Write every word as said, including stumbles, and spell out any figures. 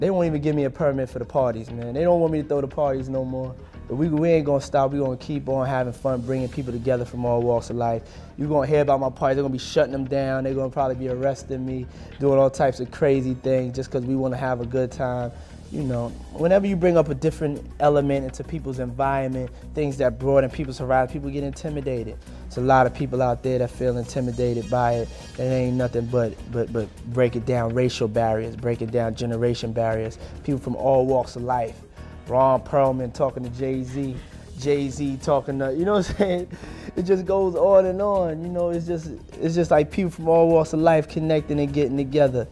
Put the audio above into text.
They won't even give me a permit for the parties, man. They don't want me to throw the parties no more. But we, we ain't gonna stop. We gonna keep on having fun, bringing people together from all walks of life. You're gonna hear about my parties. They're gonna be shutting them down. They're gonna probably be arresting me, doing all types of crazy things just because we wanna have a good time. You know, whenever you bring up a different element into people's environment, things that broaden people's horizon, people get intimidated. There's a lot of people out there that feel intimidated by it. It ain't nothing but, but, but break it down racial barriers, break it down generation barriers, people from all walks of life. Ron Perlman talking to Jay-Z, Jay-Z talking to, you know what I'm saying? It just goes on and on, you know, it's just, it's just like people from all walks of life connecting and getting together.